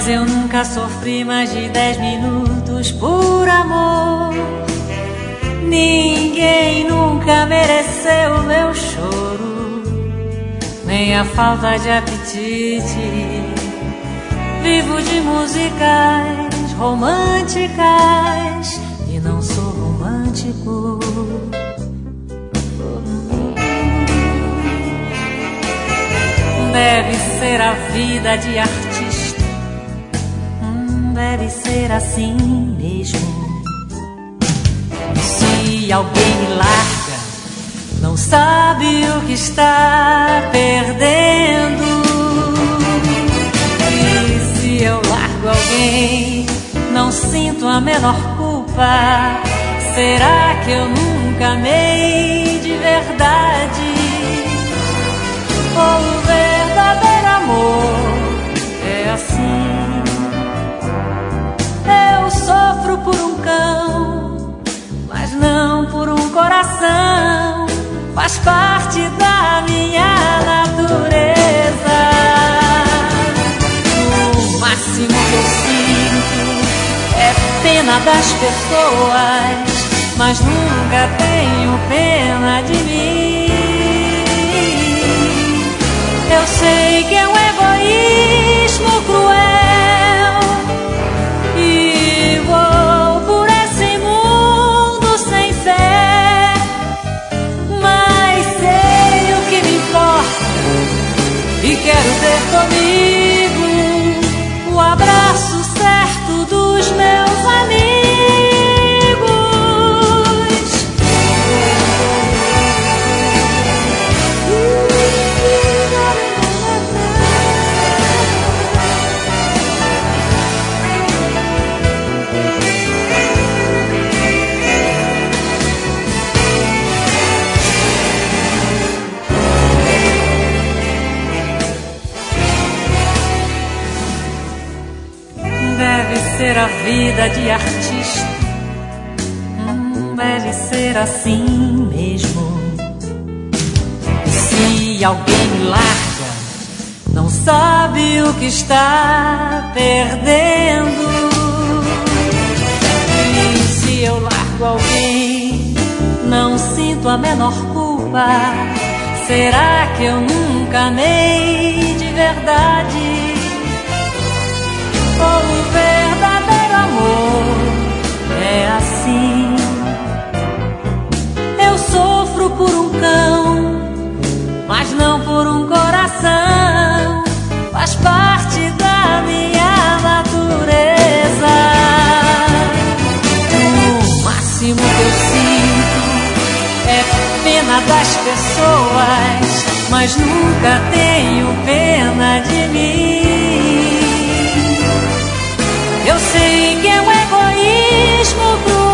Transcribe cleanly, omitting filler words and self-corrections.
Mas eu nunca sofri mais de 10 minutos por amor. Ninguém nunca mereceu meu choro, nem a falta de apetite. Vivo de músicas românticas e não sou romântico. Deve ser a vida de artista, deve ser assim mesmo. Se alguém me larga, não sabe o que está perdendo. E se eu largo alguém, não sinto a menor culpa. Será que eu nunca amei de verdade? Ou o verdadeiro amor é assim? Eu sofro por um cão, mas não por um coração. Faz parte da minha natureza. O máximo que eu sinto é pena das pessoas, mas nunca tenho pena de mim. Eu sei que é um egoísmo cruel e vou por esse mundo sem fé, mas sei o que me importa e quero ter comigo o abraço certo dos meus amigos. Ser a vida de artista, deve ser assim mesmo. Se alguém me larga, não sabe o que está perdendo. E se eu largo alguém, não sinto a menor culpa. Será que eu nunca amei de verdade? Ou o verdadeiro amor é assim? Eu sofro por um cão, mas não por um coração. Faz parte da minha natureza. O máximo que eu sinto é pena das pessoas, mas nunca tenho pena de mim. Eu sei que é um egoísmo cruel